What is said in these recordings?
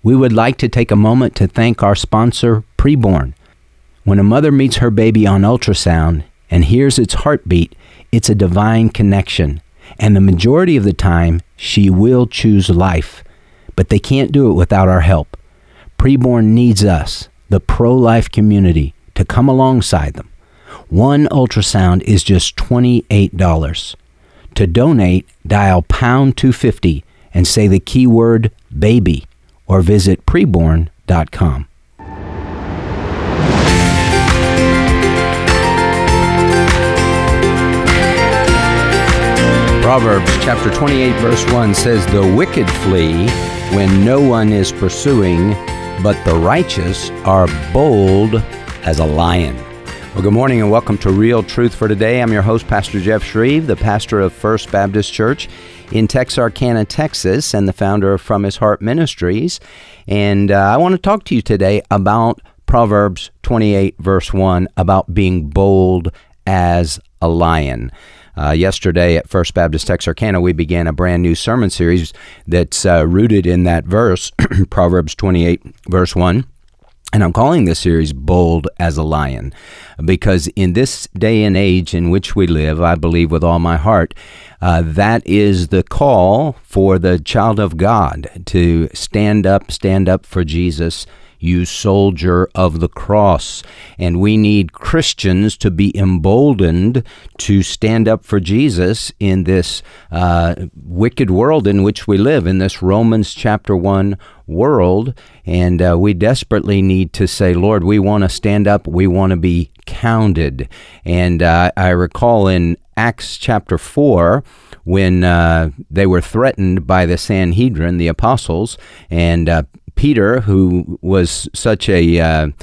We would like to take a moment to thank our sponsor, Preborn. When a mother meets her baby on ultrasound and hears its heartbeat, it's a divine connection. And the majority of the time, she will choose life. But they can't do it without our help. Preborn needs us, the pro-life community, to come alongside them. One ultrasound is just $28. To donate, dial pound 250 and say the keyword baby or visit preborn.com. Proverbs chapter 28 verse 1 says, "The wicked flee when no one is pursuing, but the righteous are bold as a lion." Well, good morning and welcome to Real Truth for Today. I'm your host, Pastor Jeff Shreve, the pastor of First Baptist Church in Texarkana, Texas, and the founder of From His Heart Ministries. And I want to talk to you today about Proverbs 28 verse 1, about being bold as a lion. Yesterday at First Baptist Texarkana, we began a brand new sermon series that's rooted in that verse, Proverbs 28 verse 1. And I'm calling this series Bold as a Lion, because in this day and age in which we live, I believe with all my heart, that is the call for the child of God to stand up for Jesus, you soldier of the cross. And we need Christians to be emboldened to stand up for Jesus in this wicked world in which we live, in this Romans chapter 1 world. And we desperately need to say, Lord, we want to stand up. We want to be counted. And I recall in Acts chapter 4, when they were threatened by the Sanhedrin, the apostles, and Peter, who was such a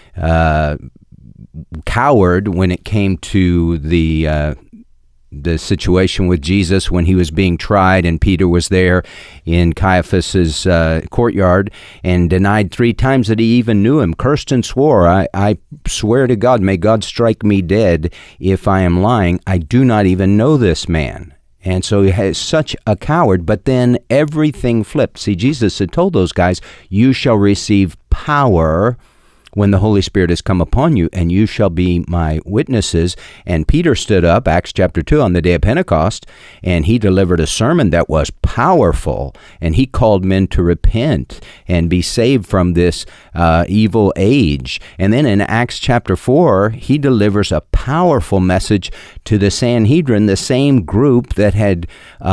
coward when it came to the situation with Jesus when he was being tried, and Peter was there in Caiaphas's courtyard and denied 3 times that he even knew him, cursed and swore, I swear to God, may God strike me dead if I am lying. I do not even know this man. And so he has such a coward, but then everything flipped. See, Jesus had told those guys, you shall receive power when the Holy Spirit has come upon you, and you shall be my witnesses. And Peter stood up, Acts chapter 2, on the day of Pentecost, and he delivered a sermon that was powerful, and he called men to repent and be saved from this evil age. And then in Acts chapter 4, he delivers a powerful message to the Sanhedrin, the same group that had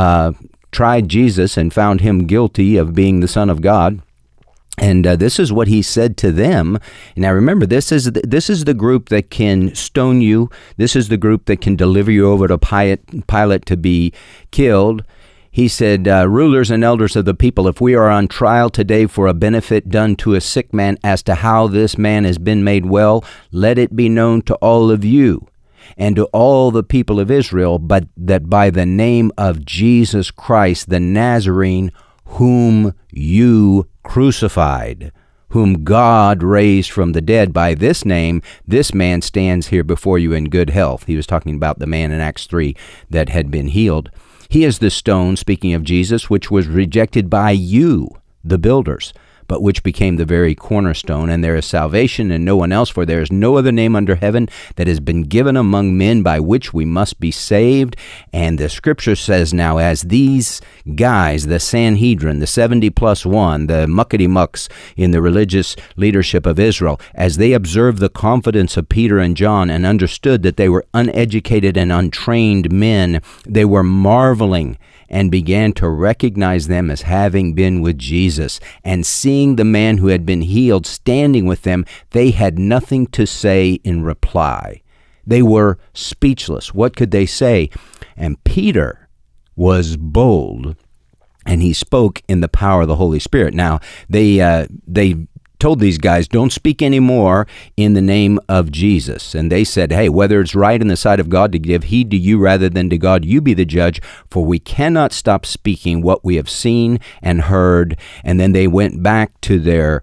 tried Jesus and found him guilty of being the Son of God. And this is what he said to them. Now remember, this is the group that can stone you. This is the group that can deliver you over to Pilate to be killed. He said, rulers and elders of the people, if we are on trial today for a benefit done to a sick man as to how this man has been made well, let it be known to all of you and to all the people of Israel, but that by the name of Jesus Christ, the Nazarene, whom you crucified, whom God raised from the dead, by this name, this man stands here before you in good health. He was talking about the man in Acts 3 that had been healed. He is the stone, speaking of Jesus, which was rejected by you, the builders, but which became the very cornerstone. And there is salvation in no one else, for there is no other name under heaven that has been given among men by which we must be saved. And the scripture says now, as these guys, the Sanhedrin, the 70 plus 1, the muckety-mucks in the religious leadership of Israel, as they observed the confidence of Peter and John and understood that they were uneducated and untrained men, they were marveling and began to recognize them as having been with Jesus. And seeing the man who had been healed standing with them, they had nothing to say in reply. They were speechless. What could they say? And Peter was bold, and he spoke in the power of the Holy Spirit. Now, they told these guys, don't speak anymore in the name of Jesus. And they said, hey, whether it's right in the sight of God to give heed to you rather than to God, you be the judge, for we cannot stop speaking what we have seen and heard. And then they went back to their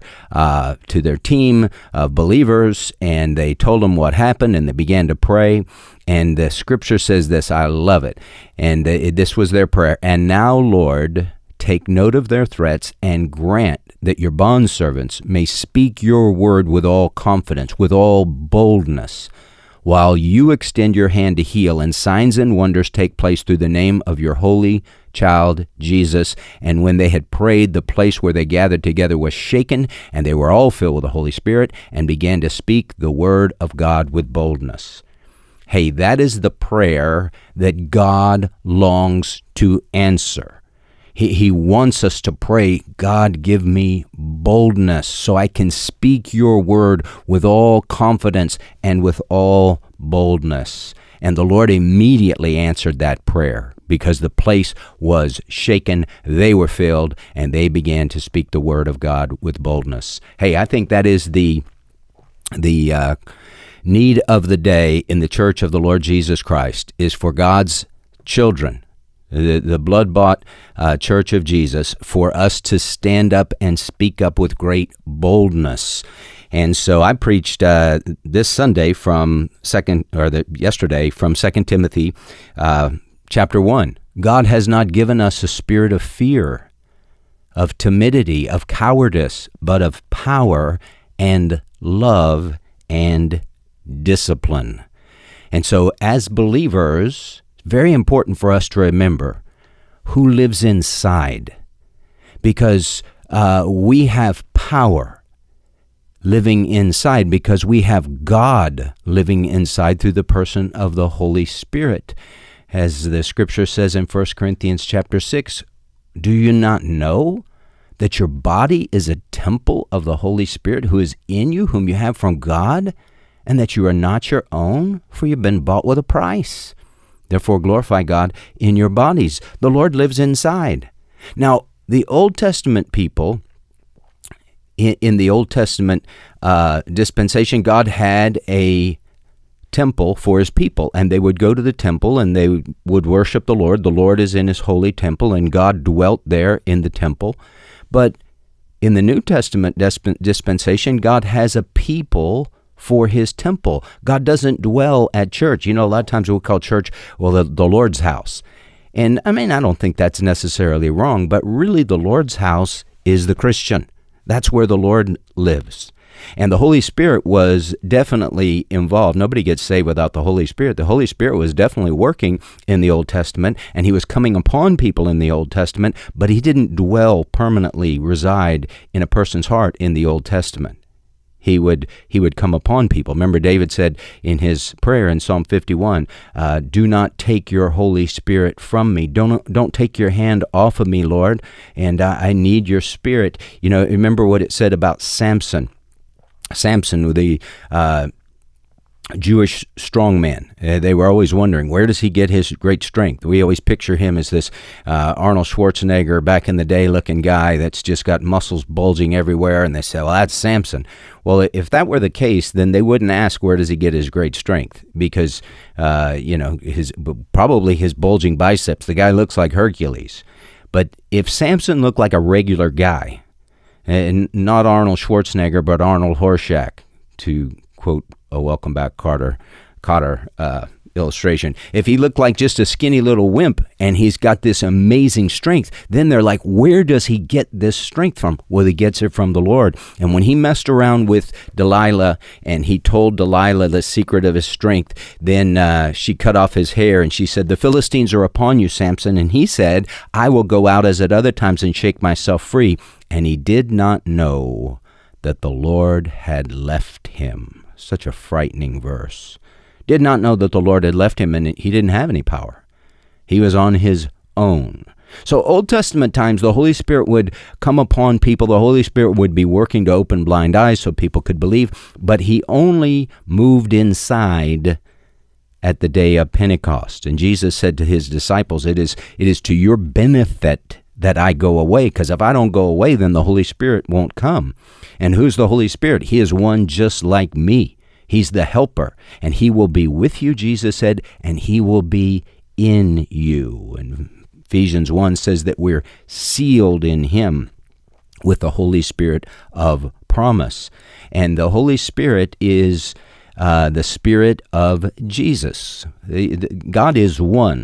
team of believers, and they told them what happened, and they began to pray. And the scripture says this, I love it. And this was their prayer. And now, Lord, take note of their threats and grant that your bondservants may speak your word with all confidence, with all boldness, while you extend your hand to heal, and signs and wonders take place through the name of your holy child Jesus. And when they had prayed, the place where they gathered together was shaken, and they were all filled with the Holy Spirit and began to speak the word of God with boldness. Hey, that is the prayer that God longs to answer. He wants us to pray, God, give me boldness so I can speak your word with all confidence and with all boldness. And the Lord immediately answered that prayer because the place was shaken, they were filled, and they began to speak the word of God with boldness. Hey, I think that is the need of the day in the Church of the Lord Jesus Christ, is for God's children, the blood-bought Church of Jesus, for us to stand up and speak up with great boldness. And so I preached this Sunday yesterday from 2 Timothy chapter 1. God has not given us a spirit of fear, of timidity, of cowardice, but of power and love and discipline. And so as believers, very important for us to remember who lives inside, because we have power living inside, because we have God living inside through the person of the Holy Spirit. As the scripture says in 1 Corinthians chapter 6, do you not know that your body is a temple of the Holy Spirit who is in you, whom you have from God, and that you are not your own, for you've been bought with a price? Therefore glorify God in your bodies. The Lord lives inside. Now, the Old Testament people, in the Old Testament dispensation, God had a temple for his people, and they would go to the temple and they would worship the Lord. The Lord is in his holy temple, and God dwelt there in the temple. But in the New Testament dispensation, God has a people for his temple. God doesn't dwell at church. You know, a lot of times we'll call church, well, the Lord's house. And I mean, I don't think that's necessarily wrong, but really the Lord's house is the Christian. That's where the Lord lives. And the Holy Spirit was definitely involved. Nobody gets saved without the Holy Spirit. The Holy Spirit was definitely working in the Old Testament, and he was coming upon people in the Old Testament, but he didn't dwell permanently, reside in a person's heart in the Old Testament. He would come upon people. Remember, David said in his prayer in Psalm 51, do not take your Holy Spirit from me. Don't take your hand off of me, Lord, and I need your Spirit. You know, remember what it said about Samson. Samson, the Jewish strongman. They were always wondering, where does he get his great strength? We always picture him as this Arnold Schwarzenegger back in the day looking guy that's just got muscles bulging everywhere, and they say, well, that's Samson. Well, if that were the case, then they wouldn't ask, where does he get his great strength? Because, probably his bulging biceps. The guy looks like Hercules. But if Samson looked like a regular guy, and not Arnold Schwarzenegger, but Arnold Horshack, to quote a Welcome Back Kotter illustration. If he looked like just a skinny little wimp and he's got this amazing strength, then they're like, where does he get this strength from? Well, he gets it from the Lord. And when he messed around with Delilah and he told Delilah the secret of his strength, then she cut off his hair and she said, the Philistines are upon you, Samson. And he said, I will go out as at other times and shake myself free. And he did not know that the Lord had left him. Such a frightening verse. Did not know that the Lord had left him and he didn't have any power. He was on his own. So Old Testament times, the Holy Spirit would come upon people. The Holy Spirit would be working to open blind eyes so people could believe. But he only moved inside at the day of Pentecost. And Jesus said to his disciples, it is to your benefit that I go away, because if I don't go away, then the Holy Spirit won't come. And who's the Holy Spirit? He is one just like me. He's the helper, and he will be with you, Jesus said, and he will be in you. And Ephesians 1 says that we're sealed in him with the Holy Spirit of promise. And the Holy Spirit is the Spirit of Jesus. God is one.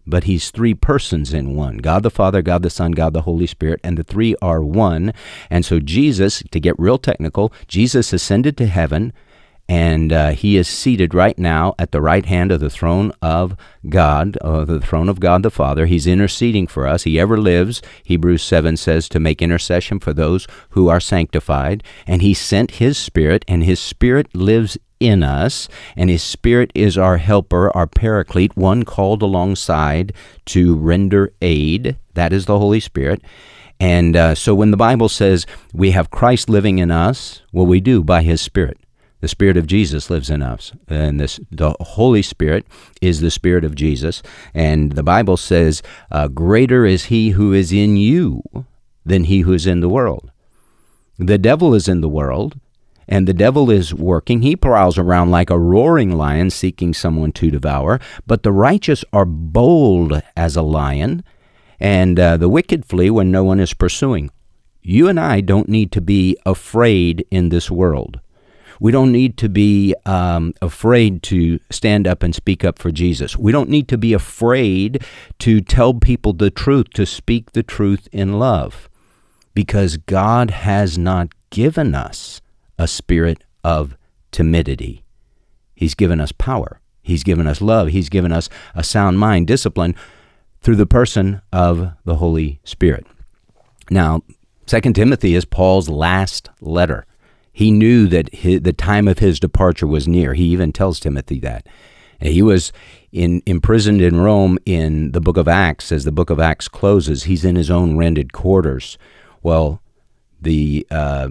but he's three persons in one. God the Father, God the Son, God the Holy Spirit, and the three are one. And so Jesus, to get real technical, Jesus ascended to heaven, and he is seated right now at the right hand of the throne of God, the throne of God the Father. He's interceding for us. He ever lives, Hebrews 7 says, to make intercession for those who are sanctified. And he sent his Spirit, and his Spirit lives in us, and his Spirit is our helper, our paraclete, one called alongside to render aid. That is the Holy Spirit. And so when the Bible says we have Christ living in us, well, we do by his Spirit. The Spirit of Jesus lives in us, and the Holy Spirit is the Spirit of Jesus. And the Bible says, greater is he who is in you than he who is in the world. The devil is in the world, and the devil is working. He prowls around like a roaring lion, seeking someone to devour. But the righteous are bold as a lion, and the wicked flee when no one is pursuing. You and I don't need to be afraid in this world. We don't need to be afraid to stand up and speak up for Jesus. We don't need to be afraid to tell people the truth, to speak the truth in love, because God has not given us a spirit of timidity. He's given us power. He's given us love. He's given us a sound mind, discipline, through the person of the Holy Spirit. Now, 2 Timothy is Paul's last letter. He knew that the time of his departure was near. He even tells Timothy that. He was imprisoned in Rome in the book of Acts. As the book of Acts closes, he's in his own rented quarters. Well, the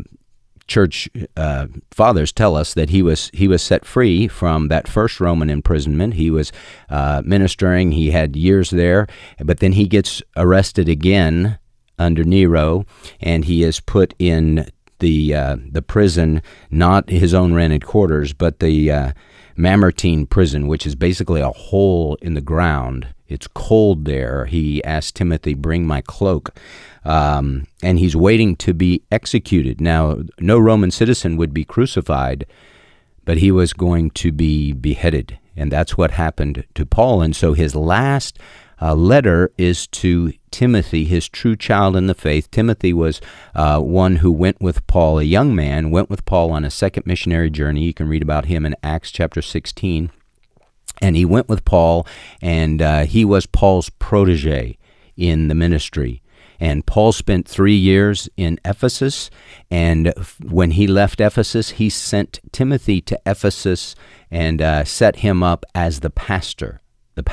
church fathers tell us that he was set free from that first Roman imprisonment. He was ministering. He had years there, but then he gets arrested again under Nero, and he is put in the prison, not his own rented quarters, but the Mamertine prison, which is basically a hole in the ground. It's cold there. He asked Timothy, bring my cloak. And he's waiting to be executed. Now, no Roman citizen would be crucified, but he was going to be beheaded. And that's what happened to Paul. And so his last letter is to Timothy, his true child in the faith. Timothy was one who went with Paul, a young man, went with Paul on a second missionary journey. You can read about him in Acts chapter 16. And he went with Paul, and he was Paul's protege in the ministry. And Paul spent 3 years in Ephesus, and when he left Ephesus, he sent Timothy to Ephesus and set him up as the pastor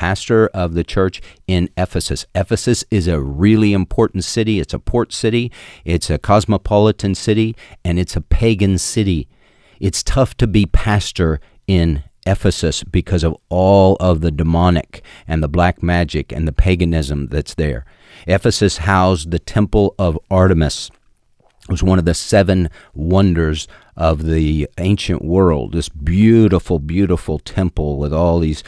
of the church in Ephesus. Ephesus is a really important city. It's a port city. It's a cosmopolitan city, and it's a pagan city. It's tough to be pastor in Ephesus because of all of the demonic and the black magic and the paganism that's there. Ephesus housed the temple of Artemis. It was one of the 7 wonders of the ancient world, this beautiful, beautiful temple with all these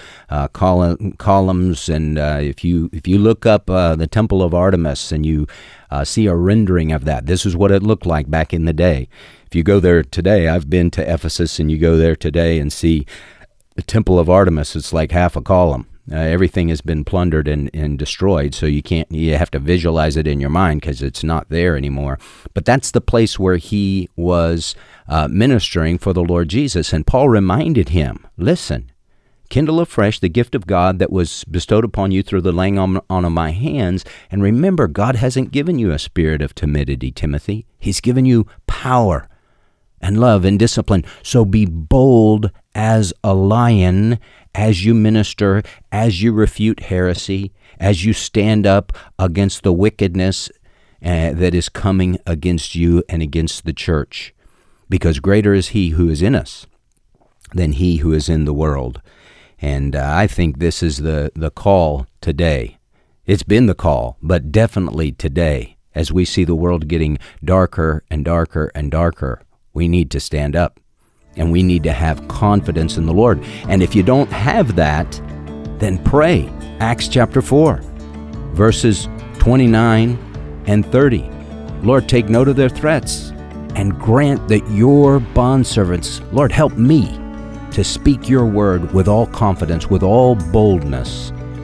columns. And if you look up the Temple of Artemis and you see a rendering of that, this is what it looked like back in the day. If you go there today, I've been to Ephesus, and you go there today and see the Temple of Artemis, it's like half a column. Everything has been plundered and destroyed, so you have to visualize it in your mind because it's not there anymore. But that's the place where he was ministering for the Lord Jesus. And Paul reminded him, listen, kindle afresh the gift of God that was bestowed upon you through the laying on of my hands. And remember, God hasn't given you a spirit of timidity, Timothy. He's given you power and love and discipline. So be bold as a lion as you minister, as you refute heresy, as you stand up against the wickedness that is coming against you and against the church. Because greater is he who is in us than he who is in the world. And I think this is the call today. It's been the call, but definitely today, as we see the world getting darker and darker and darker, we need to stand up, and we need to have confidence in the Lord. And if you don't have that, then pray. Acts chapter 4, verses 29 and 30. Lord, take note of their threats and grant that your bondservants, Lord, help me to speak your word with all confidence, with all boldness,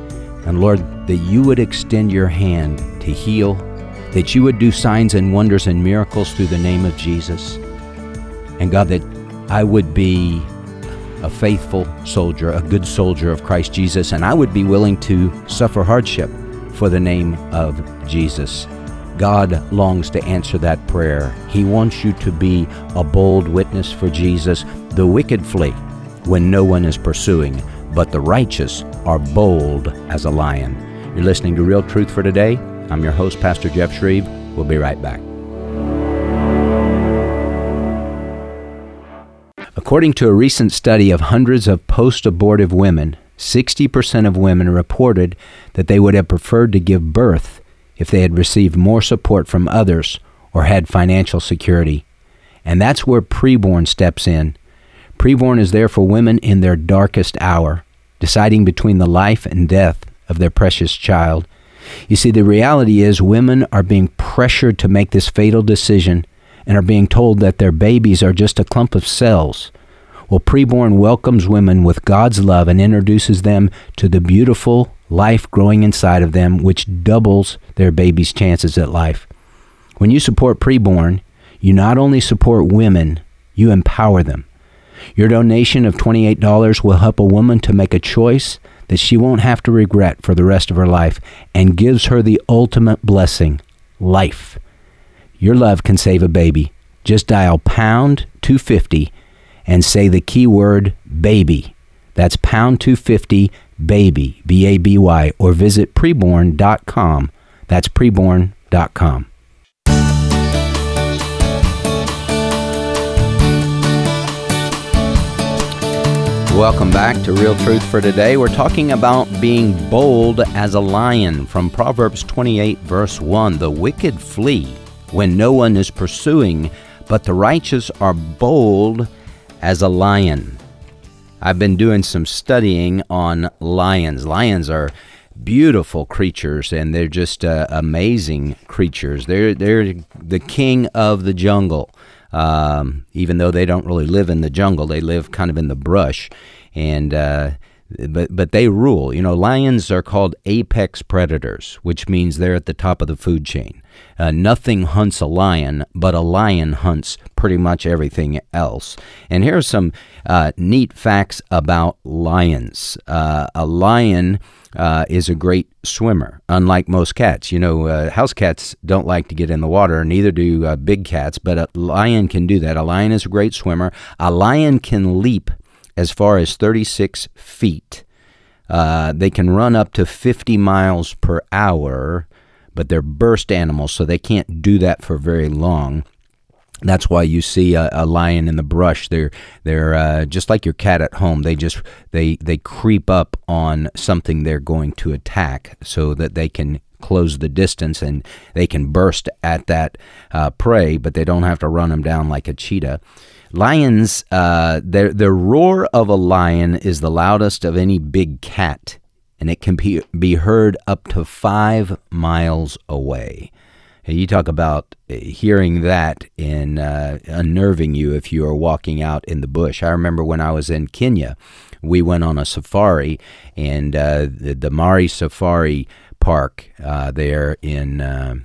And Lord, that you would extend your hand to heal, that you would do signs and wonders and miracles through the name of Jesus. And God, that I would be a faithful soldier, a good soldier of Christ Jesus, and I would be willing to suffer hardship for the name of Jesus. God longs to answer that prayer. He wants you to be a bold witness for Jesus. The wicked flee when no one is pursuing, but the righteous are bold as a lion. You're listening to Real Truth for Today. I'm your host, Pastor Jeff Shreve. We'll be right back. According to a recent study of hundreds of post-abortive women, 60% of women reported that they would have preferred to give birth if they had received more support from others or had financial security. And that's where preborn steps in. Preborn is there for women in their darkest hour, deciding between the life and death of their precious child. You see, the reality is women are being pressured to make this fatal decision and are being told that their babies are just a clump of cells. Well, preborn welcomes women with God's love and introduces them to the beautiful life growing inside of them, which doubles their baby's chances at life. When you support preborn, you not only support women, you empower them. Your donation of $28 will help a woman to make a choice that she won't have to regret for the rest of her life and gives her the ultimate blessing, life. Your love can save a baby. Just dial pound 250 and say the keyword baby. That's pound 250 baby, B-A-B-Y, or visit preborn.com. That's preborn.com. Welcome back to Real Truth for Today. We're talking about being bold as a lion from Proverbs 28, verse 1. The wicked flee when no one is pursuing, but the righteous are bold as a lion. I've been doing some studying on lions. Lions are beautiful creatures, and they're just amazing creatures. They're the king of the jungle. Even though they don't really live in the jungle, they live kind of in the brush, and but they rule. You know, lions are called apex predators, which means they're at the top of the food chain. Nothing hunts a lion, but a lion hunts pretty much everything else. And here are some neat facts about lions. A lion is a great swimmer, unlike most cats. You know, house cats don't like to get in the water, neither do big cats, but a lion can do that. A lion is a great swimmer. A lion can leap as far as 36 feet. They can run up to 50 miles per hour, but they're burst animals, so they can't do that for very long. That's why you see a lion in the brush. They're just like your cat at home. They creep up on something they're going to attack so that they can close the distance and they can burst at that prey, but they don't have to run them down like a cheetah. Lions, the roar of a lion is the loudest of any big cat, and it can be heard up to 5 miles away. You talk about hearing that and unnerving you if you are walking out in the bush. I remember when I was in Kenya, we went on a safari, and the Mari Safari Park there in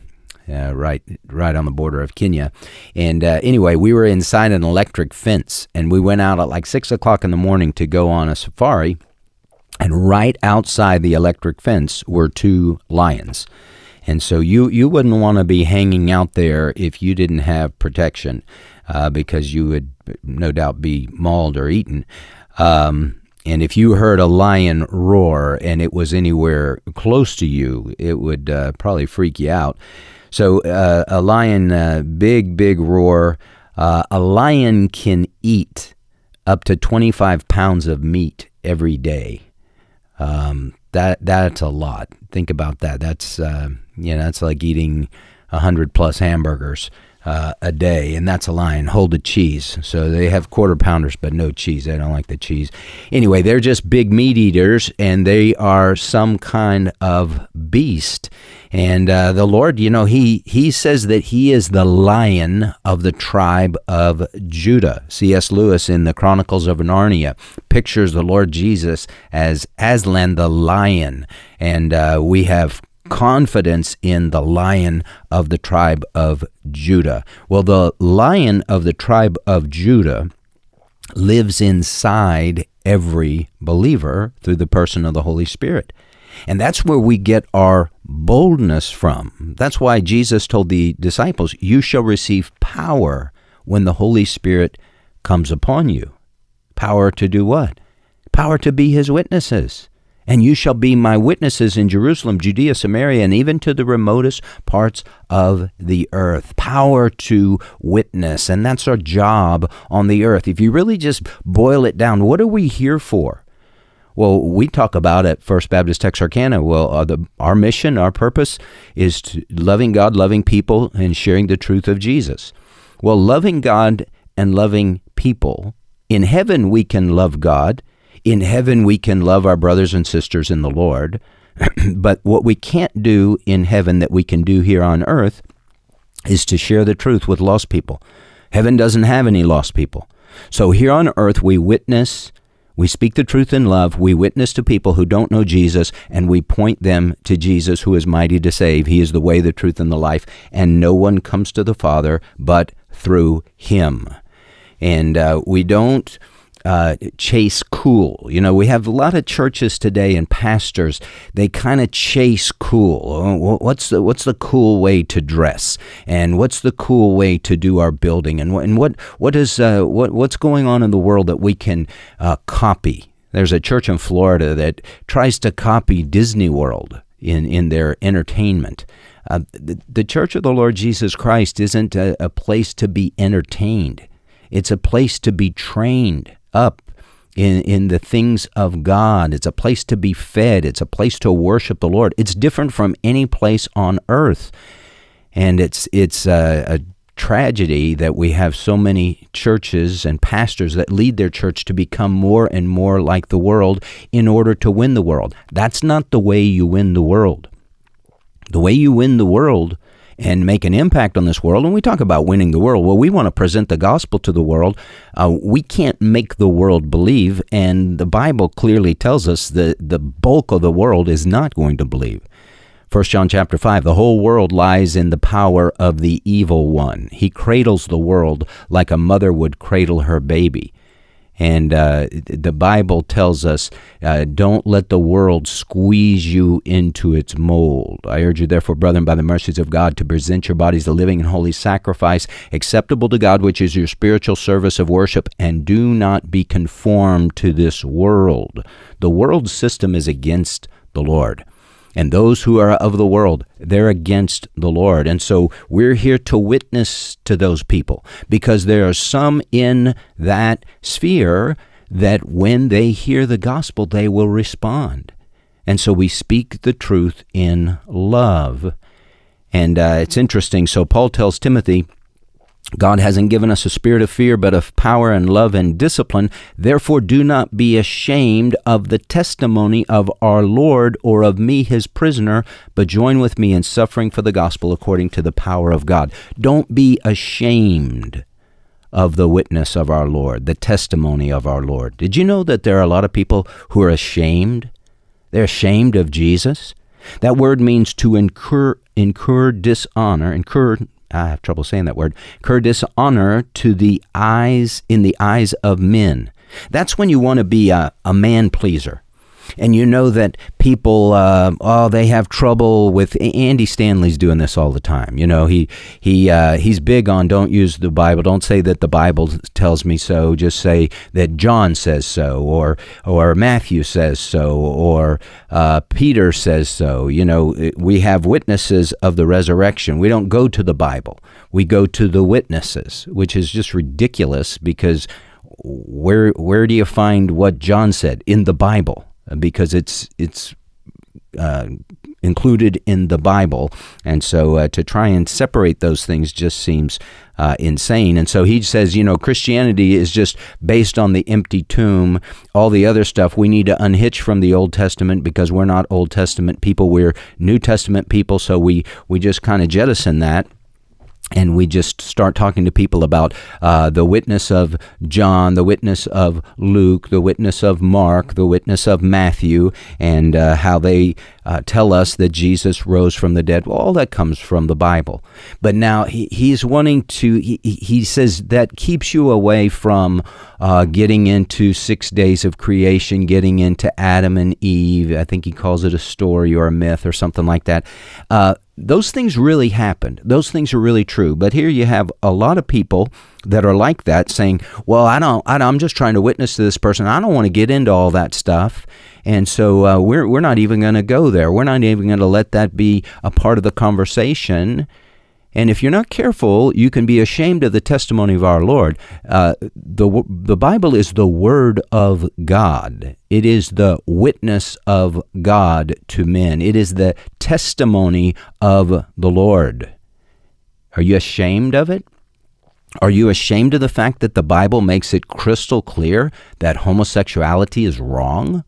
right on the border of Kenya. And anyway, we were inside an electric fence, and we went out at like 6 o'clock in the morning to go on a safari, and right outside the electric fence were 2 lions. And so you wouldn't want to be hanging out there if you didn't have protection, because you would no doubt be mauled or eaten. And if you heard a lion roar and it was anywhere close to you, it would probably freak you out. So a lion, big roar. A lion can eat up to 25 pounds of meat every day. That's a lot. Think about that. That's that's like eating 100+ hamburgers a day, and that's a lion. Hold the cheese. So they have quarter pounders, but no cheese. They don't like the cheese. Anyway, they're just big meat eaters, and they are some kind of beast. And the Lord, he says that he is the Lion of the tribe of Judah. C.S. Lewis in the Chronicles of Narnia pictures the Lord Jesus as Aslan the lion. And we have confidence in the Lion of the tribe of Judah. Well, the Lion of the tribe of Judah lives inside every believer through the person of the Holy Spirit. And that's where we get our boldness from. That's why Jesus told the disciples, you shall receive power when the Holy Spirit comes upon you. Power to do what? Power to be his witnesses. And you shall be my witnesses in Jerusalem, Judea, Samaria, and even to the remotest parts of the earth. Power to witness. And that's our job on the earth. If you really just boil it down, what are we here for? Well, we talk about at First Baptist Texarkana, our mission, our purpose is to loving God, loving people, and sharing the truth of Jesus. Well, loving God and loving people, in heaven we can love God. In heaven we can love our brothers and sisters in the Lord. But what we can't do in heaven that we can do here on earth is to share the truth with lost people. Heaven doesn't have any lost people. So here on earth we witness. We speak the truth in love, we witness to people who don't know Jesus, and we point them to Jesus, who is mighty to save. He is the way, the truth, and the life, and no one comes to the Father but through him. And we don't chase cool. We have a lot of churches today and pastors, they kind of chase cool. What's the cool way to dress? And what's the cool way to do our building? And what's going on in the world that we can copy? There's a church in Florida that tries to copy Disney World in their entertainment. The Church of the Lord Jesus Christ isn't a place to be entertained. It's a place to be trained up in the things of God. It's a place to be fed. It's a place to worship the Lord. It's different from any place on earth. And it's a tragedy that we have so many churches and pastors that lead their church to become more and more like the world in order to win the world. That's not the way you win the world. The way you win the world and make an impact on this world. When we talk about winning the world, well, we want to present the gospel to the world. We can't make the world believe, and the Bible clearly tells us that the bulk of the world is not going to believe. 1 John chapter 5, the whole world lies in the power of the evil one. He cradles the world like a mother would cradle her baby. And the Bible tells us, don't let the world squeeze you into its mold. I urge you, therefore, brethren, by the mercies of God, to present your bodies a living and holy sacrifice, acceptable to God, which is your spiritual service of worship, and do not be conformed to this world. The world system is against the Lord. And those who are of the world, they're against the Lord. And so we're here to witness to those people, because there are some in that sphere that when they hear the gospel, they will respond. And so we speak the truth in love. And it's interesting. So Paul tells Timothy, God hasn't given us a spirit of fear, but of power and love and discipline. Therefore, do not be ashamed of the testimony of our Lord or of me, his prisoner, but join with me in suffering for the gospel according to the power of God. Don't be ashamed of the witness of our Lord, the testimony of our Lord. Did you know that there are a lot of people who are ashamed? They're ashamed of Jesus. That word means to incur dishonor, I have trouble saying that word, incur dishonor in the eyes of men. That's when you want to be a man pleaser. And you know that people, they have trouble with, Andy Stanley's doing this all the time. He's big on don't use the Bible. Don't say that the Bible tells me so. Just say that John says so, or Matthew says so, or Peter says so. We have witnesses of the resurrection. We don't go to the Bible. We go to the witnesses, which is just ridiculous, because where do you find what John said? In the Bible. Because it's included in the Bible. And so to try and separate those things just seems insane. And so he says, Christianity is just based on the empty tomb. All the other stuff we need to unhitch from the Old Testament because we're not Old Testament people. We're New Testament people. So we just kind of jettison that. And we just start talking to people about the witness of John, the witness of Luke, the witness of Mark, the witness of Matthew, and how they tell us that Jesus rose from the dead. Well, all that comes from the Bible. But now he's wanting to, he says that keeps you away from getting into 6 days of creation, getting into Adam and Eve. I think he calls it a story or a myth or something like that. Those things really happened. Those things are really true. But here you have a lot of people that are like that saying, well, I'm just trying to witness to this person. I don't want to get into all that stuff. And so we're not even going to go there. We're not even going to let that be a part of the conversation. And if you're not careful, you can be ashamed of the testimony of our Lord. The Bible is the Word of God. It is the witness of God to men. It is the testimony of the Lord. Are you ashamed of it? Are you ashamed of the fact that the Bible makes it crystal clear that homosexuality is wrong?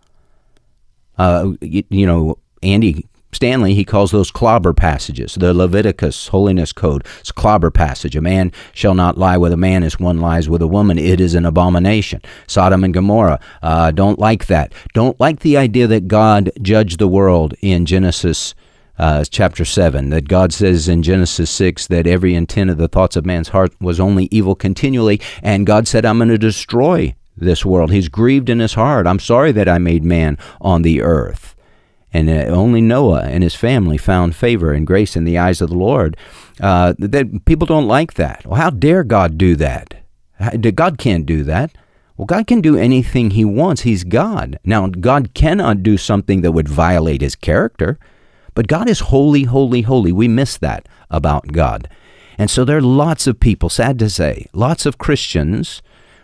Andy Stanley, he calls those clobber passages. The Leviticus Holiness Code, it's a clobber passage. A man shall not lie with a man as one lies with a woman. It is an abomination. Sodom and Gomorrah, don't like that. Don't like the idea that God judged the world in Genesis chapter 7, that God says in Genesis 6 that every intent of the thoughts of man's heart was only evil continually, and God said, I'm going to destroy this world. He's grieved in his heart. I'm sorry that I made man on the earth. And only Noah and his family found favor and grace in the eyes of the Lord. That people don't like that. Well, how dare God do that? God can't do that. Well, God can do anything he wants. He's God. Now, God cannot do something that would violate his character, but God is holy, holy, holy. We miss that about God. And so there are lots of people, sad to say, lots of Christians,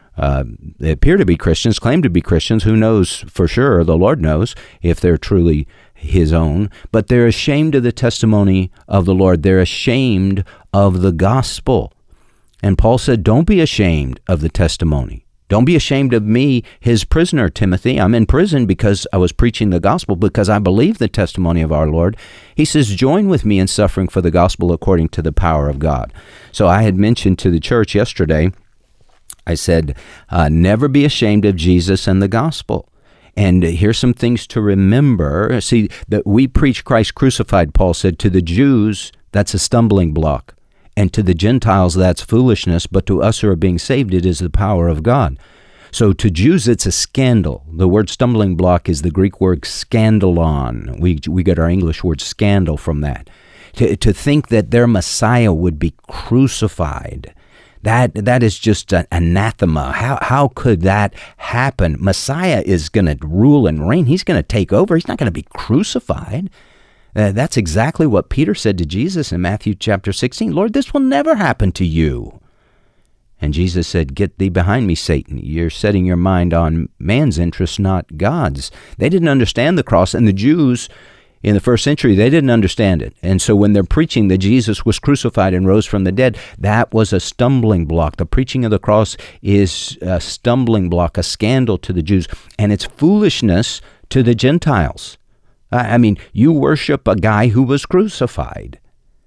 they appear to be Christians, claim to be Christians. Who knows for sure? The Lord knows if they're truly his own. But they're ashamed of the testimony of the Lord. They're ashamed of the gospel. And Paul said, don't be ashamed of the testimony. Don't be ashamed of me, his prisoner, Timothy. I'm in prison because I was preaching the gospel, because I believe the testimony of our Lord. He says, join with me in suffering for the gospel according to the power of God. So I had mentioned to the church yesterday, I said, never be ashamed of Jesus and the gospel. And here's some things to remember. See, that we preach Christ crucified, Paul said. To the Jews, that's a stumbling block. And to the Gentiles, that's foolishness. But to us who are being saved, it is the power of God. So to Jews, it's a scandal. The word stumbling block is the Greek word scandalon. We get our English word scandal from that. To think that their Messiah would be crucified, that is just an anathema. How could that happen? Messiah is going to rule and reign. He's going to take over. He's not going to be crucified. That's exactly what Peter said to Jesus in Matthew chapter 16. Lord, this will never happen to you. And Jesus said, get thee behind me, Satan. You're setting your mind on man's interests, not God's. They didn't understand the cross, and the Jews in the first century, they didn't understand it. And so when they're preaching that Jesus was crucified and rose from the dead, that was a stumbling block. The preaching of the cross is a stumbling block, a scandal to the Jews, and it's foolishness to the Gentiles. I mean, you worship a guy who was crucified.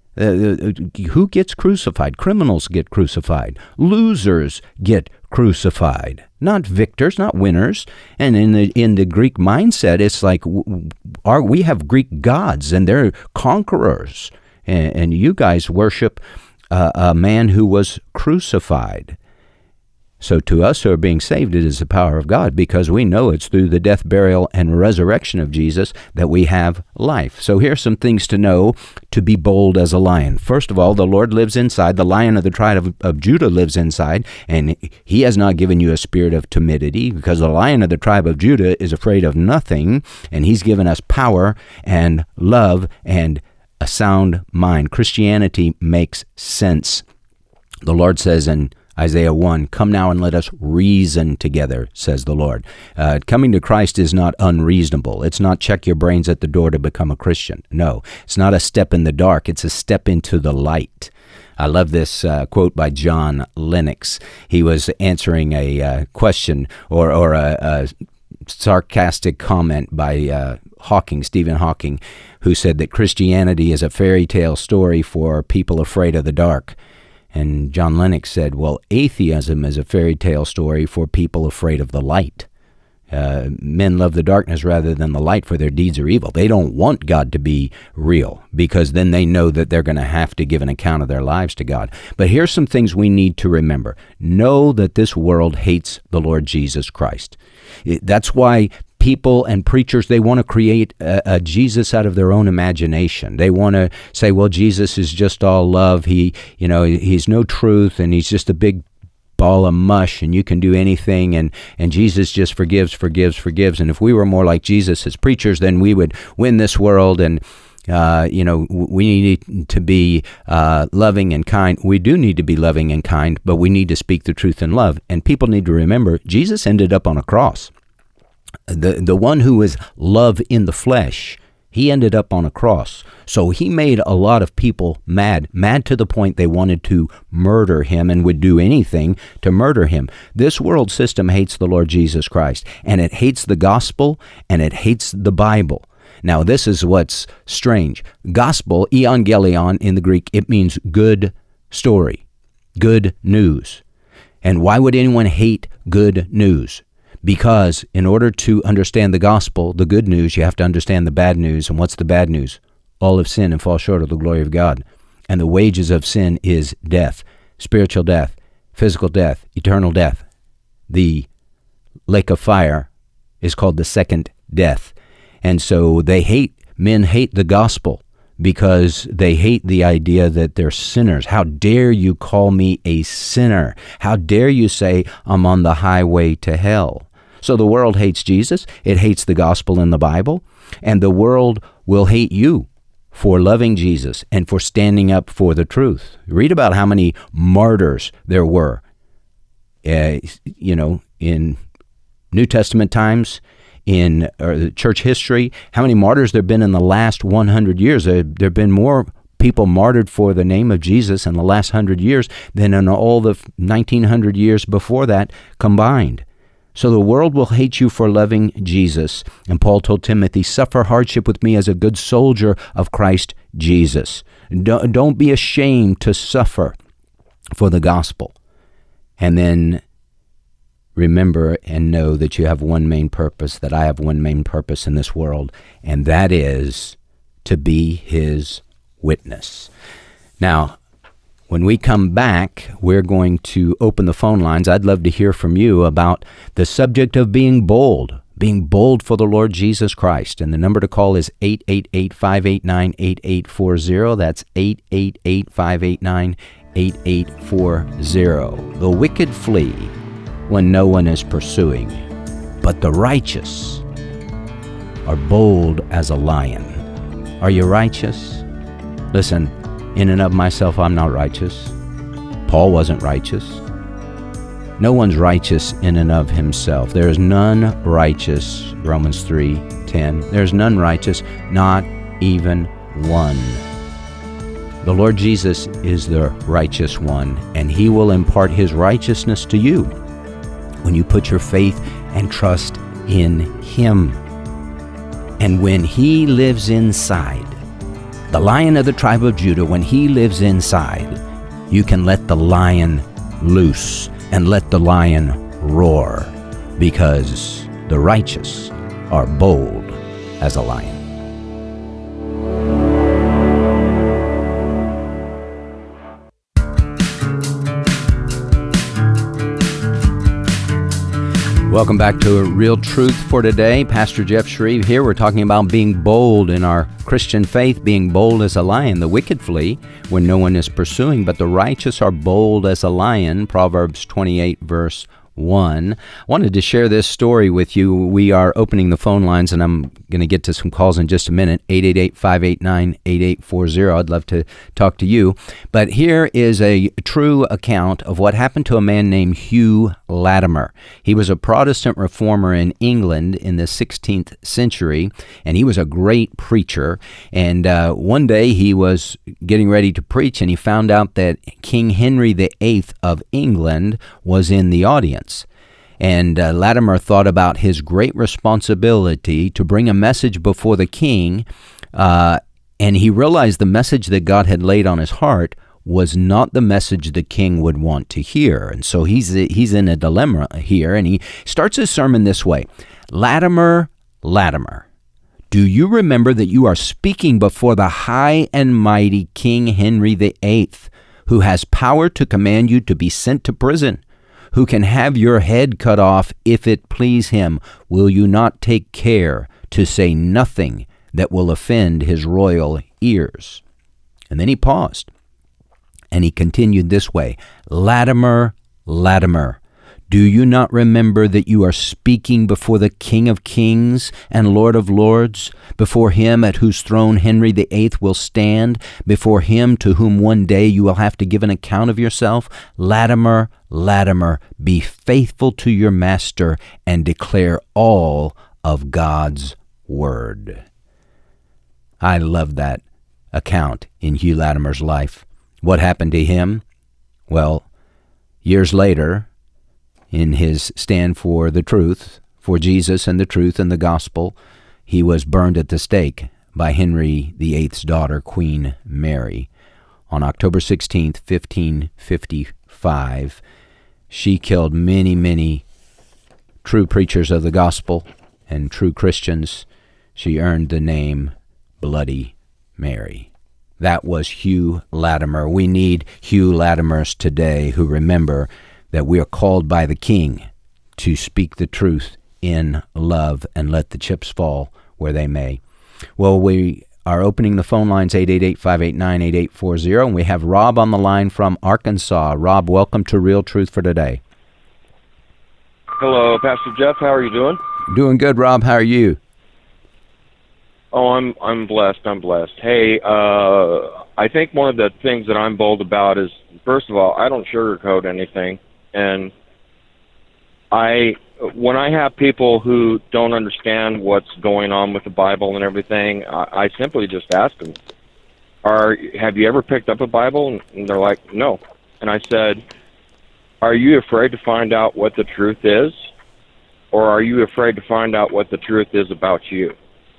Who gets crucified? Criminals get crucified. Losers get crucified. Not victors, not winners. And in the Greek mindset, it's like we have Greek gods and they're conquerors. And you guys worship a man who was crucified. So to us who are being saved, it is the power of God, because we know it's through the death, burial, and resurrection of Jesus that we have life. So here are some things to know to be bold as a lion. First of all, the Lord lives inside. The Lion of the tribe of Judah lives inside, and he has not given you a spirit of timidity, because the Lion of the tribe of Judah is afraid of nothing, and he's given us power and love and a sound mind. Christianity makes sense. The Lord says in Isaiah 1, come now and let us reason together, says the Lord. Coming to Christ is not unreasonable. It's not check your brains at the door to become a Christian. No, it's not a step in the dark. It's a step into the light. I love this quote by John Lennox. He was answering a question or a sarcastic comment by Stephen Hawking, who said that Christianity is a fairy tale story for people afraid of the dark. And John Lennox said, well, atheism is a fairy tale story for people afraid of the light. Men love the darkness rather than the light, for their deeds are evil. They don't want God to be real, because then they know that they're going to have to give an account of their lives to God. But here's some things we need to remember. Know that this world hates the Lord Jesus Christ. That's why people and preachers, they want to create a Jesus out of their own imagination. They want to say, well, Jesus is just all love. He's no truth, and he's just a big ball of mush, and you can do anything, and Jesus just forgives. And if we were more like Jesus as preachers, then we would win this world, and we need to be loving and kind. We do need to be loving and kind, but we need to speak the truth in love. And people need to remember, Jesus ended up on a cross. The one who is love in the flesh, he ended up on a cross. So he made a lot of people mad to the point they wanted to murder him and would do anything to murder him. This world system hates the Lord Jesus Christ, and it hates the gospel, and it hates the Bible. Now, this is what's strange. Gospel, evangelion in the Greek, it means good story, good news. And why would anyone hate good news? Because in order to understand the gospel, the good news, you have to understand the bad news. And what's the bad news? All have sinned and fall short of the glory of God. And the wages of sin is death, spiritual death, physical death, eternal death. The lake of fire is called the second death. And so men hate the gospel because they hate the idea that they're sinners. How dare you call me a sinner? How dare you say I'm on the highway to hell? So the world hates Jesus, it hates the gospel in the Bible, and the world will hate you for loving Jesus and for standing up for the truth. Read about how many martyrs there were, in New Testament times, in church history, how many martyrs there have been in the last 100 years. There have been more people martyred for the name of Jesus in the last 100 years than in all the 1900 years before that combined. So the world will hate you for loving Jesus. And Paul told Timothy, suffer hardship with me as a good soldier of Christ Jesus. Don't be ashamed to suffer for the gospel. And then remember and know that you have one main purpose, that I have one main purpose in this world, and that is to be his witness. Now, when we come back, we're going to open the phone lines. I'd love to hear from you about the subject of being bold for the Lord Jesus Christ. And the number to call is 888-589-8840. That's 888-589-8840. The wicked flee when no one is pursuing, but the righteous are bold as a lion. Are you righteous? Listen, in and of myself, I'm not righteous. Paul wasn't righteous. No one's righteous in and of himself. There is none righteous, Romans 3:10. There's none righteous, not even one. The Lord Jesus is the righteous one, and he will impart his righteousness to you when you put your faith and trust in him. And when he lives inside, the Lion of the tribe of Judah, when he lives inside, you can let the lion loose and let the lion roar, because the righteous are bold as a lion. Welcome back to Real Truth for today. Pastor Jeff Shreve here. We're talking about being bold in our Christian faith, being bold as a lion. The wicked flee when no one is pursuing, but the righteous are bold as a lion. Proverbs 28, verse 1. Wanted to share this story with you. We are opening the phone lines, and I'm going to get to some calls in just a minute. 888-589-8840. I'd love to talk to you. But here is a true account of what happened to a man named Hugh Latimer. He was a Protestant reformer in England in the 16th century, and he was a great preacher. And one day he was getting ready to preach, and he found out that King Henry VIII of England was in the audience. And Latimer thought about his great responsibility to bring a message before the king, and he realized the message that God had laid on his heart was not the message the king would want to hear. And so he's in a dilemma here, and he starts his sermon this way. Latimer, Latimer, do you remember that you are speaking before the high and mighty King Henry VIII, who has power to command you to be sent to prison, who can have your head cut off if it please him? Will you not take care to say nothing that will offend his royal ears? And then he paused, and he continued this way. Latimer, Latimer, do you not remember that you are speaking before the King of Kings and Lord of Lords, before him at whose throne Henry VIII will stand, before him to whom one day you will have to give an account of yourself? Latimer, Latimer, be faithful to your master and declare all of God's word. I love that account in Hugh Latimer's life. What happened to him? Well, years later, in his stand for the truth, for Jesus and the truth and the gospel, he was burned at the stake by Henry VIII's daughter, Queen Mary. On October 16th, 1555, she killed many, many true preachers of the gospel and true Christians. She earned the name Bloody Mary. That was Hugh Latimer. We need Hugh Latimers today who remember that we are called by the King to speak the truth in love and let the chips fall where they may. Well, we are opening the phone lines 888-589-8840, and we have Rob on the line from Arkansas. Rob, welcome to Real Truth for Today. Hello, Pastor Jeff. How are you doing? Doing good, Rob. How are you? Oh, I'm blessed. I'm blessed. Hey, I think one of the things that I'm bold about is, first of all, I don't sugarcoat anything. And when I have people who don't understand what's going on with the Bible and everything, I simply just ask them, have you ever picked up a Bible? And they're like, no. And I said, are you afraid to find out what the truth is? Or are you afraid to find out what the truth is about you?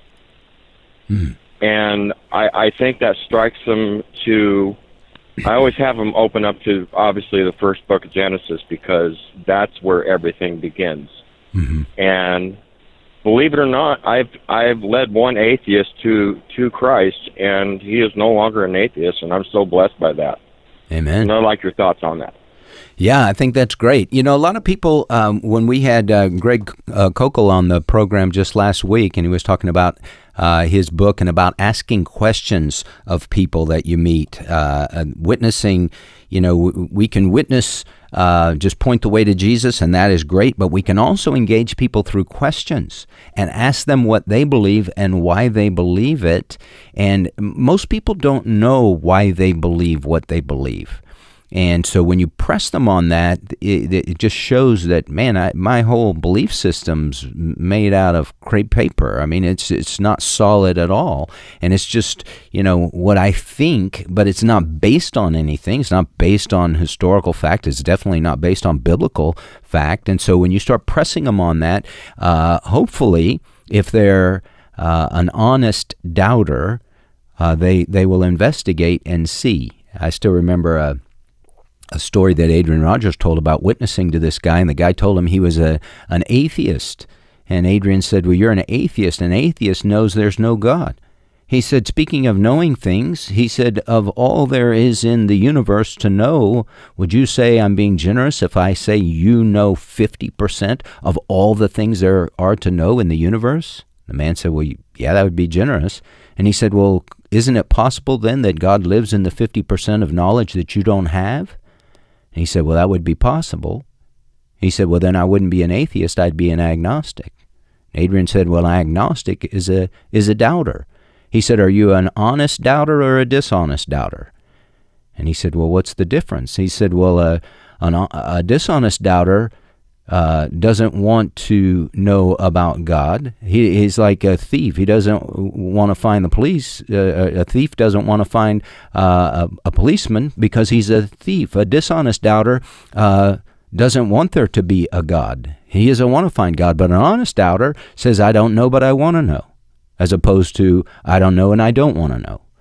And I think that strikes them to... I always have them open up to, obviously, the first book of Genesis, because that's where everything begins. Mm-hmm. And believe it or not, I've led one atheist to Christ, and he is no longer an atheist, and I'm so blessed by that. Amen. And I'd like your thoughts on that. Yeah, I think that's great. You know, a lot of people, when we had Greg Kokel on the program just last week, and he was talking about his book and about asking questions of people that you meet, witnessing, you know, we can witness, just point the way to Jesus, and that is great, but we can also engage people through questions and ask them what they believe and why they believe it. And most people don't know why they believe what they believe. And so when you press them on that, it just shows that, man, my whole belief system's made out of crepe paper. I mean, it's not solid at all. And it's just, you know, what I think, but it's not based on anything. It's not based on historical fact. It's definitely not based on biblical fact. And so when you start pressing them on that, hopefully, if they're an honest doubter, they will investigate and see. I still remember a story that Adrian Rogers told about witnessing to this guy, and the guy told him he was an atheist. And Adrian said, well, you're an atheist. An atheist knows there's no God. He said, speaking of knowing things, he said, of all there is in the universe to know, would you say I'm being generous if I say you know 50% of all the things there are to know in the universe? The man said, well, yeah, that would be generous. And he said, well, isn't it possible then that God lives in the 50% of knowledge that you don't have? And he said, well, that would be possible. He said, well, then I wouldn't be an atheist, I'd be an agnostic. Adrian said, well, agnostic is a doubter. He said, are you an honest doubter or a dishonest doubter? And he said, well, what's the difference? He said, well, a dishonest doubter doesn't want to know about God. He's like a thief. He doesn't want to find the police. A thief doesn't want to find a policeman because he's a thief. A dishonest doubter doesn't want there to be a God. He doesn't want to find God. But an honest doubter says, I don't know, but I want to know, as opposed to, I don't know and I don't want to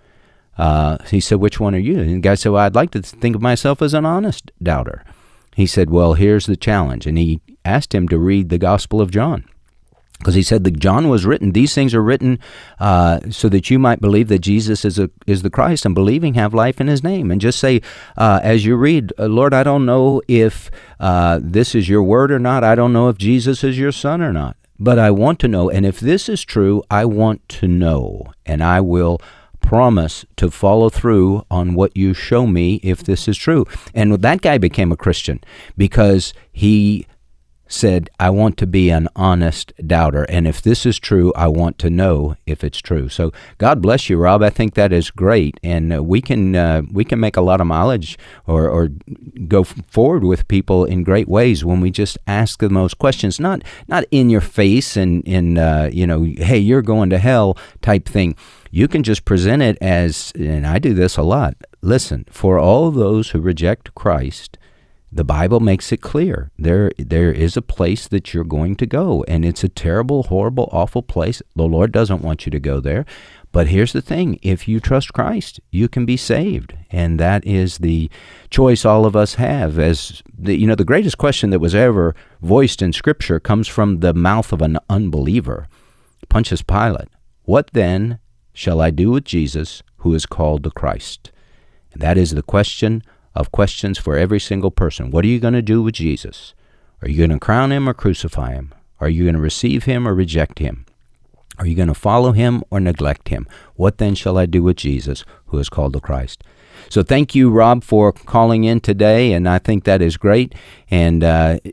know. He said, which one are you? And the guy said, well, I'd like to think of myself as an honest doubter. He said, well, here's the challenge. And he asked him to read the Gospel of John. Because he said that John was written, these things are written so that you might believe that Jesus is the Christ, and believing have life in his name. And just say, as you read, Lord, I don't know if this is your word or not. I don't know if Jesus is your son or not. But I want to know. And if this is true, I want to know. And I will promise to follow through on what you show me if this is true. And that guy became a Christian because he said, I want to be an honest doubter. And if this is true, I want to know if it's true. So God bless you, Rob. I think that is great. And we can make a lot of mileage or go forward with people in great ways when we just ask them those questions, not in your face and hey, you're going to hell type thing. You can just present it as, and I do this a lot, listen, for all those who reject Christ, the Bible makes it clear. There is a place that you're going to go, and it's a terrible, horrible, awful place. The Lord doesn't want you to go there. But here's the thing. If you trust Christ, you can be saved. And that is the choice all of us have. As the greatest question that was ever voiced in Scripture comes from the mouth of an unbeliever. Pontius Pilate. What then shall I do with Jesus, who is called the Christ? And that is the question of questions for every single person. What are you going to do with Jesus? Are you going to crown him or crucify him? Are you going to receive him or reject him? Are you going to follow him or neglect him? What then shall I do with Jesus, who is called the Christ? So thank you, Rob, for calling in today, and I think that is great. And,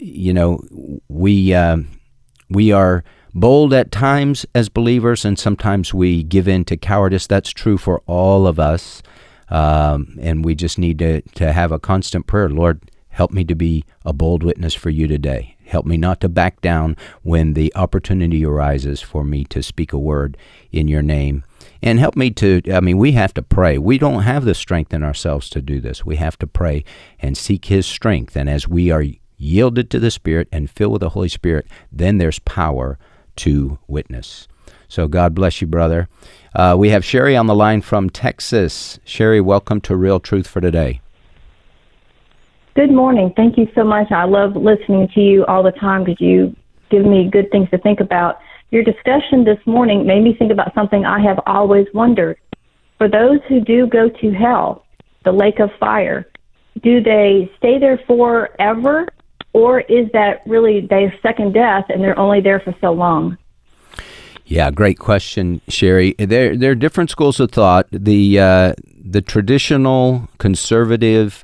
we are bold at times as believers, and sometimes we give in to cowardice. That's true for all of us. And we just need to have a constant prayer. Lord, help me to be a bold witness for you today. Help me not to back down when the opportunity arises for me to speak a word in your name. And help me we have to pray. We don't have the strength in ourselves to do this. We have to pray and seek his strength. And as we are yielded to the Spirit and filled with the Holy Spirit, then there's power to witness. So God bless you, brother. We have Sherry on the line from Texas. Sherry, welcome to Real Truth for Today. Good morning. Thank you so much. I love listening to you all the time because you give me good things to think about. Your discussion this morning made me think about something I have always wondered. For those who do go to hell, the lake of fire, do they stay there forever, or is that really their second death and they're only there for so long? Yeah, great question, Sherry. There are different schools of thought. The traditional conservative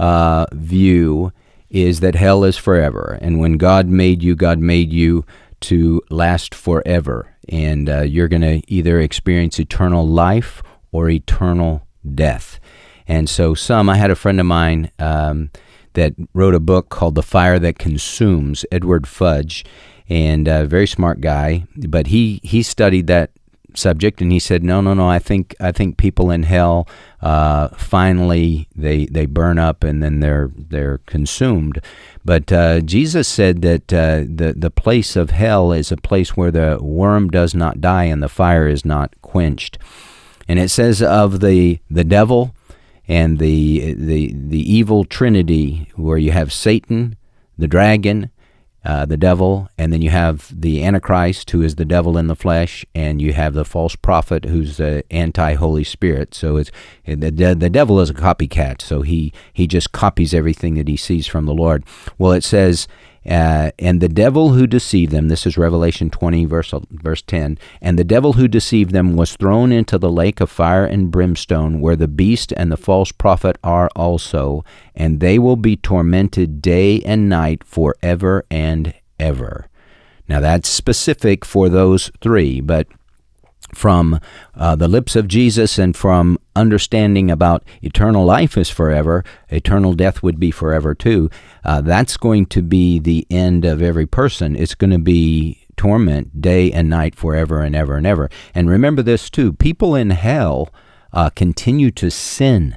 view is that hell is forever, and when God made you to last forever, and you're going to either experience eternal life or eternal death. And so I had a friend of mine that wrote a book called The Fire That Consumes, Edward Fudge, and a very smart guy, but he studied that subject, and he said, no, I think people in hell finally they burn up and then they're consumed. But Jesus said that the place of hell is a place where the worm does not die and the fire is not quenched. And it says of the devil and the evil trinity, where you have Satan, the dragon, the devil, and then you have the Antichrist, who is the devil in the flesh, and you have the false prophet, who's the anti-Holy Spirit. So it's the devil is a copycat, so he just copies everything that he sees from the Lord. Well, it says, And the devil who deceived them, this is Revelation 20, verse 10, and the devil who deceived them was thrown into the lake of fire and brimstone, where the beast and the false prophet are also, and they will be tormented day and night forever and ever. Now that's specific for those three, but from the lips of Jesus and from understanding about eternal life is forever, eternal death would be forever too. That's going to be the end of every person. It's going to be torment day and night forever and ever and ever. And remember this too, people in hell continue to sin.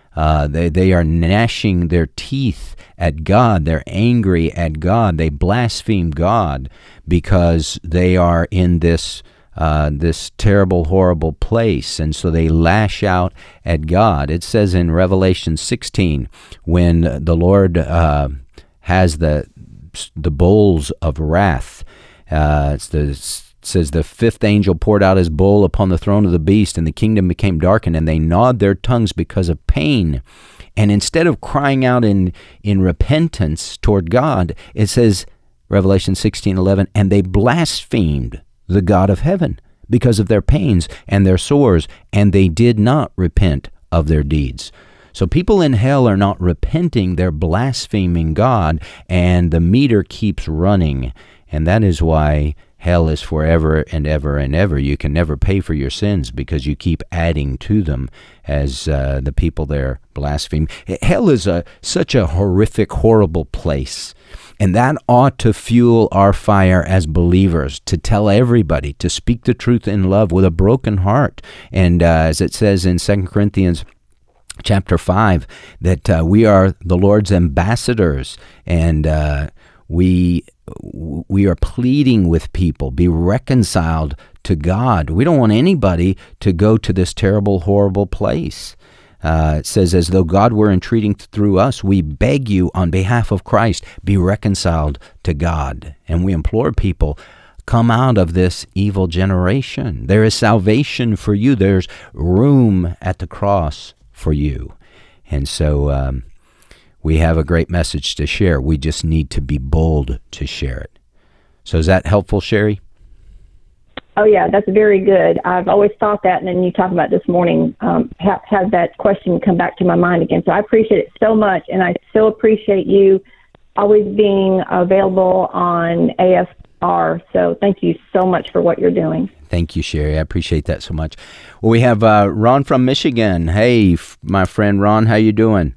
They are gnashing their teeth at God. They're angry at God. They blaspheme God because they are in this terrible, horrible place, and so they lash out at God. It says in Revelation 16, when the Lord has the bowls of wrath, it says the fifth angel poured out his bowl upon the throne of the beast, and the kingdom became darkened, and they gnawed their tongues because of pain. And instead of crying out in repentance toward God, it says, Revelation 16:11, and they blasphemed the God of heaven because of their pains and their sores, and they did not repent of their deeds. So people in hell are not repenting, they're blaspheming God, and the meter keeps running. And that is why hell is forever and ever and ever. You can never pay for your sins because you keep adding to them as the people there blaspheme. Hell is such a horrific, horrible place. And that ought to fuel our fire as believers, to tell everybody, to speak the truth in love with a broken heart. And as it says in 2 Corinthians chapter 5, that we are the Lord's ambassadors, and we are pleading with people, be reconciled to God. We don't want anybody to go to this terrible, horrible place. It says, as though God were entreating through us, we beg you on behalf of Christ, be reconciled to God. And we implore people, come out of this evil generation. There is salvation for you. There's room at the cross for you. And so we have a great message to share. We just need to be bold to share it. So is that helpful, Sherry? Oh, yeah, that's very good. I've always thought that, and then you talk about this morning, have that question come back to my mind again. So I appreciate it so much, and I so appreciate you always being available on AFR. So thank you so much for what you're doing. Thank you, Sherry. I appreciate that so much. Well, we have Ron from Michigan. Hey, my friend Ron, how you doing?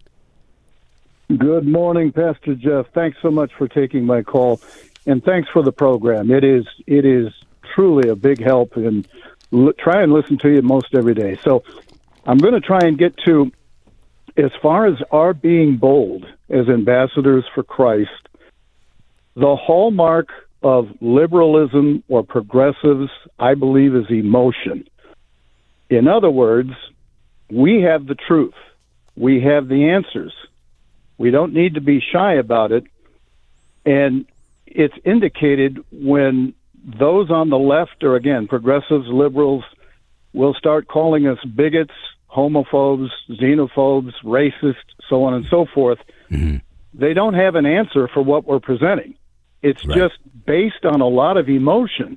Good morning, Pastor Jeff. Thanks so much for taking my call, and thanks for the program. It is truly a big help, and try and listen to you most every day. So I'm going to try and get to, as far as our being bold as ambassadors for Christ, the hallmark of liberalism or progressives, I believe, is emotion. In other words, we have the truth. We have the answers. We don't need to be shy about it. And it's indicated when those on the left, or again, progressives, liberals, will start calling us bigots, homophobes, xenophobes, racists, so on and so forth. Mm-hmm. They don't have an answer for what we're presenting. It's just based on a lot of emotion.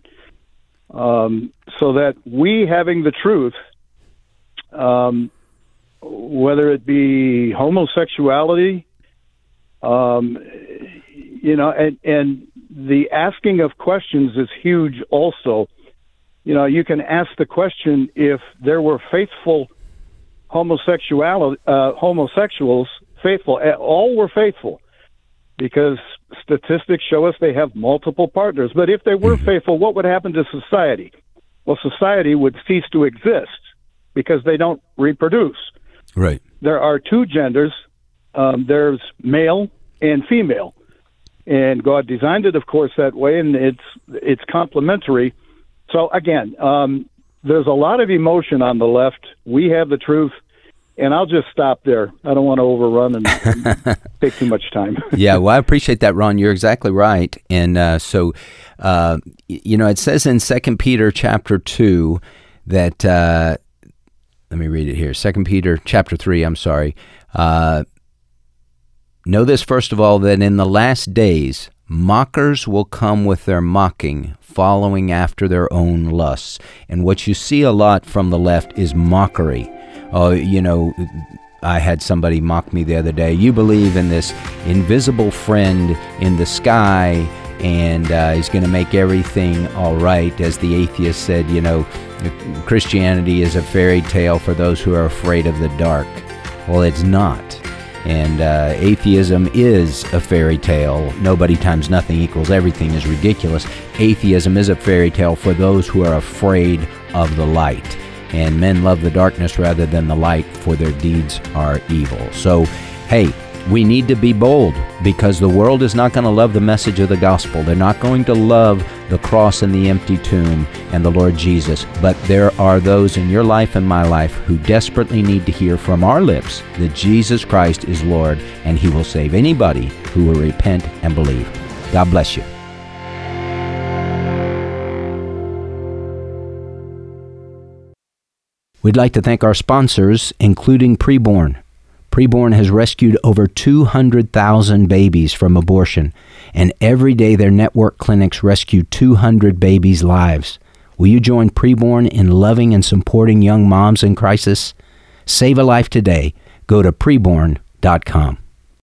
So that we having the truth, whether it be homosexuality, and the asking of questions is huge also. You can ask the question, if there were faithful homosexuals, faithful, all were faithful, because statistics show us they have multiple partners. But if they were faithful, what would happen to society? Well, society would cease to exist because they don't reproduce. Right. There are two genders. There's male and female. And God designed it, of course, that way, and it's complementary. So, again, there's a lot of emotion on the left. We have the truth, and I'll just stop there. I don't want to overrun and take too much time. Yeah, well, I appreciate that, Ron. You're exactly right. And it says in 2 Peter chapter 2 that, let me read it here, 2 Peter chapter 3, I'm sorry. Know this, first of all, that in the last days Mockers will come with their mocking, following after their own lusts. And what you see a lot from the left is mockery. Oh, I had somebody mock me the other day. You believe in this invisible friend in the sky, and he's going to make everything all right. As the atheist said, Christianity is a fairy tale for those who are afraid of the dark. Well, it's not. And atheism is a fairy tale. Nobody times nothing equals everything is ridiculous. Atheism is a fairy tale for those who are afraid of the light. And men love the darkness rather than the light, for their deeds are evil. So, hey, we need to be bold, because the world is not going to love the message of the gospel. They're not going to love the cross and the empty tomb and the Lord Jesus. But there are those in your life and my life who desperately need to hear from our lips that Jesus Christ is Lord, and He will save anybody who will repent and believe. God bless you. We'd like to thank our sponsors, including Preborn. Preborn has rescued over 200,000 babies from abortion, and every day their network clinics rescue 200 babies' lives. Will you join Preborn in loving and supporting young moms in crisis? Save a life today. Go to preborn.com.